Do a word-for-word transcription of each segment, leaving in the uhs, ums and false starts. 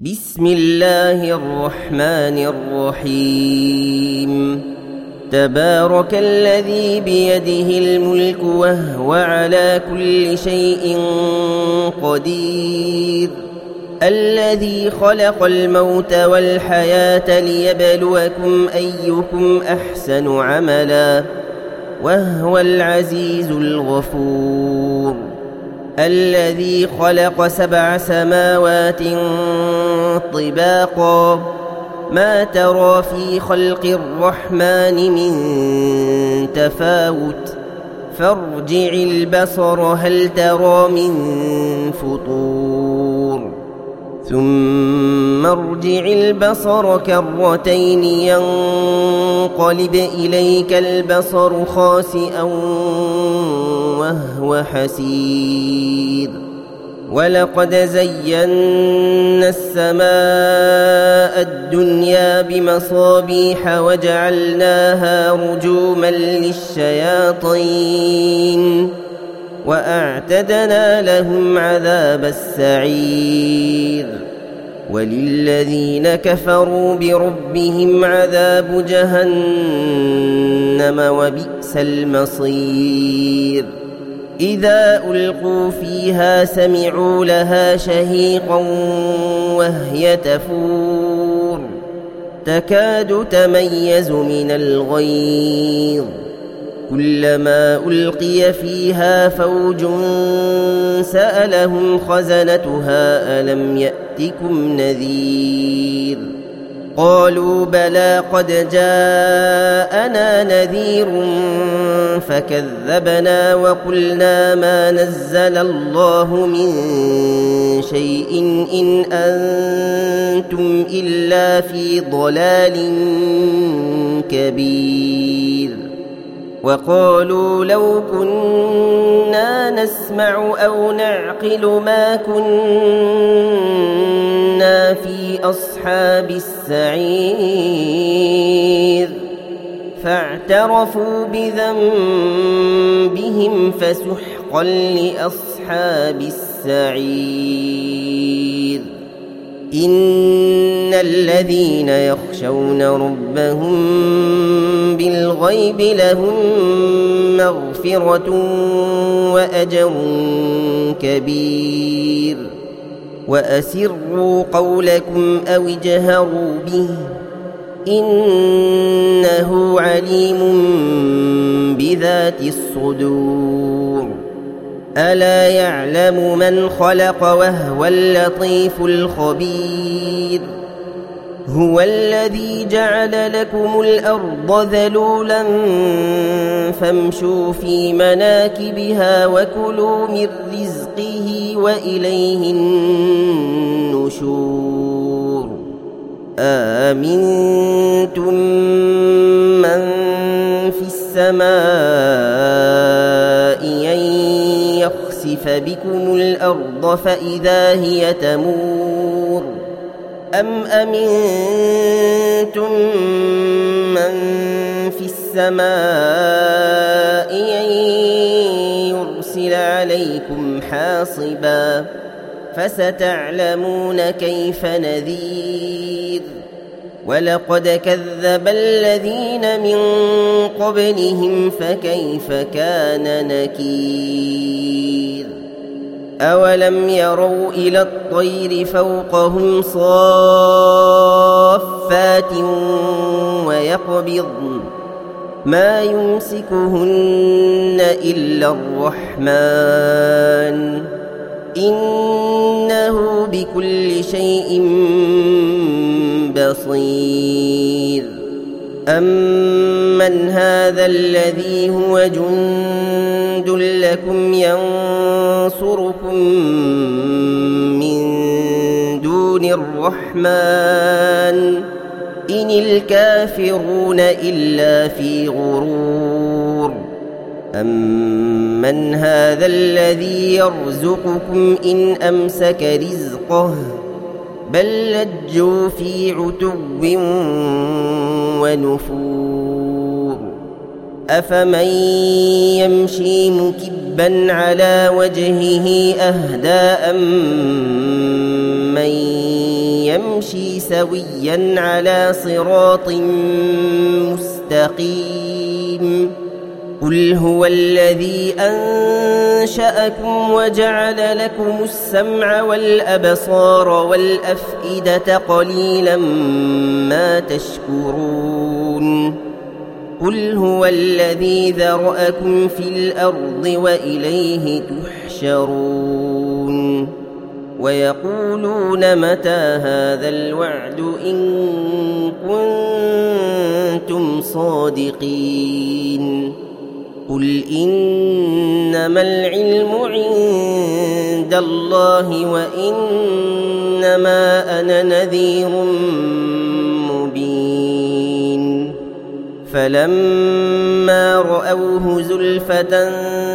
بسم الله الرحمن الرحيم تبارك الذي بيده الملك وهو على كل شيء قدير الذي خلق الموت والحياة ليبلوكم أيكم أحسن عملا وهو العزيز الغفور الذي خلق سبع سماوات طباقا ما ترى في خلق الرحمن من تفاوت فارجع البصر هل ترى من فطور ثم ارجع البصر كرتين ينقلب إليك البصر خاسئا وهو حسير ولقد زينا السماء الدنيا بمصابيح وجعلناها رجوما للشياطين وأعتدنا لهم عذاب السعير وللذين كفروا بربهم عذاب جهنم وبئس المصير إذا ألقوا فيها سمعوا لها شهيقا وهي تفور تكاد تميز من الغيظ كلما ألقي فيها فوج سألهم خزنتها ألم يأتكم نذير قالوا بلى قد جاءنا نذير فكذبنا وقلنا ما نزل الله من شيء إن أنتم إلا في ضلال كبير وقالوا لو كنا نسمع أو نعقل ما كنا في أصحاب السعير فاعترفوا بذنبهم فسحقا لأصحاب السعير إن الذين يخشون ربهم بالغيب لهم مغفرة وأجر كبير وأسروا قولكم أو اجهروا به إنه عليم بذات الصدور ألا يعلم من خلق وهو اللطيف الخبير هو الذي جعل لكم الأرض ذلولا فامشوا في مناكبها وكلوا من رزقه وإليه النشور آمنتم من في السماء أن يخسف بكم الأرض فإذا هي تمور أم أمنتم من في السماء أن يرسل عليكم حاصبا فستعلمون كيف نذير ولقد كذب الذين من قبلهم فكيف كان نكير أولم يروا إلى الطير فوقهم صافات ويقبضن ما يمسكهن إلا الرحمن إنه بكل شيء بصير أمن هذا الذي هو جند لكم ينصركم من دون الرحمن إن الكافرون إلا في غرور أمن هذا الذي يرزقكم إن أمسك رزقه بل لجوا في عتو ونفور أفمن يمشي مكبا على وجهه أهدى أمن يمشي سويا على صراط مستقيم قل هو الذي أنشأكم وجعل لكم السمع والأبصار والأفئدة قليلا ما تشكرون قل هو الذي ذرأكم في الأرض وإليه تحشرون ويقولون متى هذا الوعد إن كنتم صادقين قل إنما العلم عند الله وإنما أنا نذير مبين فلما رأوه زلفة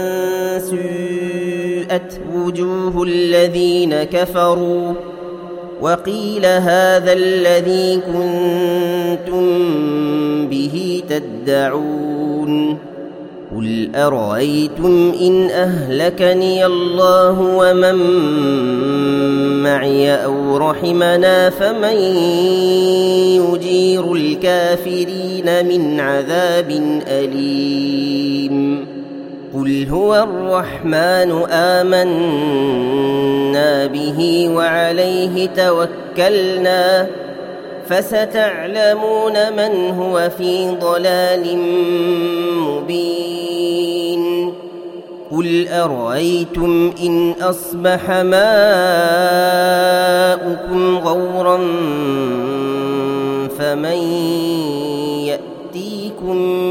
سيئت وجوه الذين كفروا وقيل هذا الذي كنتم به تدعون قل أرأيتم إن أهلكني الله ومن معي أو رحمنا فمن يجير الكافرين من عذاب أليم قل هو الرحمن آمنا به وعليه توكلنا فستعلمون من هو في ضلال مبين قل أرأيتم إن أصبح ماؤكم غورا فمن يأتيكم